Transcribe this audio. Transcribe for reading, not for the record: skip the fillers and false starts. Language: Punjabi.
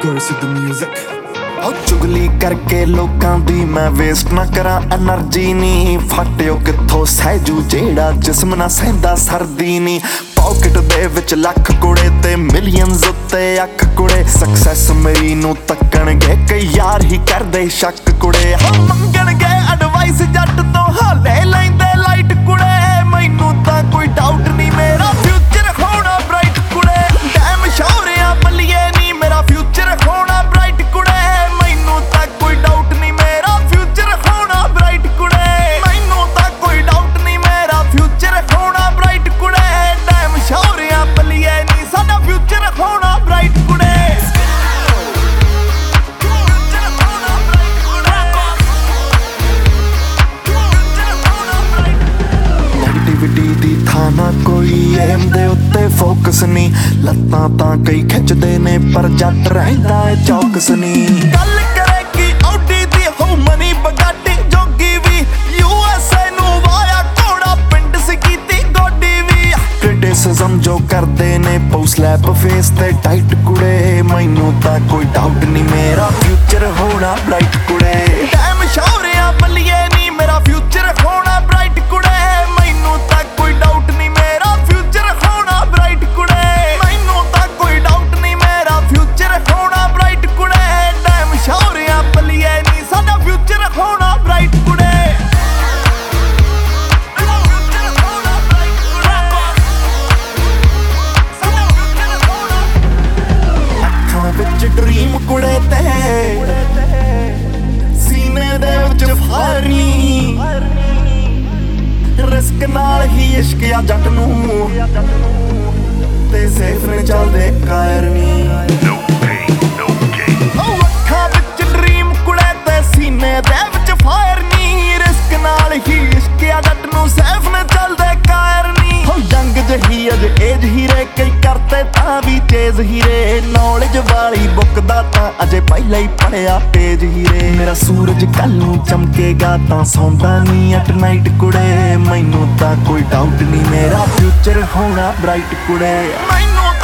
Curse the music। ਚੁਗਲੀ ਕਰਕੇ ਲੋਕਾਂ ਦੀ ਮੈਂ ਵੇਸਟ ਨਾ ਕਰਾਂ ਐਨਰਜੀ ਨੀ ਫਟਿਓ ਕਿੱਥੋਂ ਸਹਿਜੂ ਜਿਹੜਾ ਜਿਸਮ ਨਾ ਸਹਿੰਦਾ ਸਰਦੀ ਨੀ ਪੌਕਟ ਦੇ ਵਿੱਚ ਲੱਖ ਕੁੜੇ ਤੇ ਮਿਲੀਅਨਸ ਉੱਤੇ ਅੱਖ ਕੁੜੇ ਸਕਸੈਸ ਮੇਰੀ ਨੂੰ ਤੱਕਣਗੇ ਕਈ ਯਾਰ ਹੀ ਕਰਦੇ ਸ਼ੱਕ ਕੁੜੇ ਮੰਗਣਗੇ ਐਡਵਾਈਸ ਜੱਟ ਤੋਂ ਹਾਲੇ ਲੈਂਦੇ ਲਾਈਟ ਕੁੜੇ ਮੈਨੂੰ ਤਾਂ ਕੋਈ ਡਾਊਟ ਨਹੀਂ ਮੇਰਾ ਫਿਊਚਰ ਹੋਣਾ ਬ੍ਰਾਈਟ ਕੁੜੇ ਡੈਮ ਸ਼ੌਰਿਆ ਬੱਲੀਏ ਨੀ ਮੇਰਾ ਫਿਊਚਰ ਹੋਣਾ ਬ੍ਰਾਈਟ ਕੁੜੇ ਮੈਨੂੰ ਤਾਂ ਕੋਈ ਡਾਊਟ ਨਹੀਂ ਮੇਰਾ ਫਿਊਚਰ ਹੋਣਾ ਬ੍ਰਾਈਟ ਕੁੜੇ ਮੈਨੂੰ ਤਾਂ ਕੋਈ ਡਾਊਟ ਨਹੀਂ ਮੇਰਾ ਫਿਊਚਰ ਹੋਣਾ ਬ੍ਰਾਈਟ ਕੁੜੇ ਡੈਮ ਸ਼ੌਰਿਆ ਬੱਲੀਏ ਨੀ ਸਾਡਾ ਫਿਊਚਰ ਹੋਣਾ ਬ੍ਰਾਈਟ ਕੁੜੇ ਦੀ ਥਾਂ ਨਾ ਕੋਈ ਏਮ ਦੇ ਉੱਤੇ ਫੋਕਸ ਨਹੀਂ ਲੱਤਾਂ ਤਾਂ ਕਈ ਖਿੱਚਦੇ ਨੇ ਪਰ ਜੱਟ ਰਹਿੰਦਾ ਏ ਚੌਕਸ ਨਹੀਂ ਗੱਲ ਕਰੇ ਕਿ ਆਡੀ ਦੀ ਹੋ ਮਨੀ ਬਗਾਟੀ ਜੋਗੀ ਵੀ USA ਨੂੰ ਵਾਇਆ ਘੋੜਾ ਪਿੰਡ ਸੀ ਕੀਤੀ ਗੋਡੀ ਵੀ ਕ੍ਰਿਟਿਸਿਜ਼ਮ ਜੋ ਕਰਦੇ ਨੇ ਪੋ ਸਲੈਪ ਫੇਸ ਤੇ ਟਾਈਟ ਕੁੜੇ ਮੈਨੂੰ ਤਾਂ ਕੋਈ ਡਾਊਟ ਨਹੀਂ ਮੇਰਾ ਫਿਊਚਰ ਹੋਣਾ ਬ੍ਰਾਈਟ ਕੁੜੇ ਟਾਈਮ ਸ਼ੌਰਿਆ ਬੱਲੀਏ ਨਹੀਂ ਮੇਰਾ ਫਿਊਚਰ ਹੋਣਾ ਬ੍ਰਾਈਟ ਕੁੜੇ ਮੈਨੂੰ ਤਾਂ ਕੋਈ ਡਾਊਟ ਨਹੀਂ ਮੇਰਾ ਫਿਊਚਰ ਹੋਣਾ ਬ੍ਰਾਈਟ ਕੁੜੇ ਮੈਨੂੰ ਤਾਂ ਕੋਈ ਡਾਊਟ ਨਹੀਂ ਮੇਰਾ ਫਿਊਚਰ ਹੋਣਾ ਬ੍ਰਾਈਟ ਕੁੜੇ ਟਾਈਮ ਸ਼ੌਰਿਆ ਬੱਲੀਏ ਨਹੀਂ ਸਾਡਾ ਫਿਊਚਰ ਹੋਣਾ ਬ੍ਰਾਈਟ ਕੁੜੇ ਡ੍ਰੀਮ ਕੁੜੇ ਤੇ ਸੀਨੇ ਦੇ ਵਿੱਚ ਫਾਇਰੀ ਰਿਸਕ ਨਾਲ ਹੀ ਇਸ਼ਕ ਆ ਜੱਟ ਨੂੰ ਤੇ ਸੇਫ ਨੇ ਚੱਲਦੇ ਕਾਇਰ ਨੀ ਅੱਖਾਂ ਵਿੱਚ ਡ੍ਰੀਮ ਕੁੜੇ ਤੇ ਸੀਨੇ ਦੇ ਵਿੱਚ ਫਾਇਰ ਨੀ ਰਿਸਕ ਨਾਲ ਹੀ ਇਸ਼ਕ ਆ ਜੱਟ ਨੂੰ ਸੇਫ ਨੇ ਚੱਲਦੇ ਕਾਇਰ ਨੀ ਹੋ ਜੰਗ ਜਹੀ ਅਜ ਏਜ ਹੀਰੇ ਕਈ ਕਰਤੇ ਤਾਂ ਵੀ ਚੇਜ਼ ਹੀਰੇ ਨੌਲੇਜ ਵਾਲੀ ਬੁੱਕ ਦਾ ਤਾਂ ਅਜੇ ਪਹਿਲਾਂ ਹੀ ਪੜਿਆ ਪੇਜ ਹੀਰੇ ਮੇਰਾ ਸੂਰਜ ਕੱਲ ਨੂੰ ਚਮਕੇਗਾ ਤਾਂ ਸੌਂਦਾ ਨਹੀਂ ਐਟ ਨਾਈਟ ਕੁੜੇ ਮੈਨੂੰ ਤਾਂ ਕੋਈ ਡਾਊਟ ਨਹੀਂ ਮੇਰਾ ਫਿਊਚਰ ਹੋਣਾ ਬ੍ਰਾਈਟ ਕੁੜੇ ਮੈਨੂੰ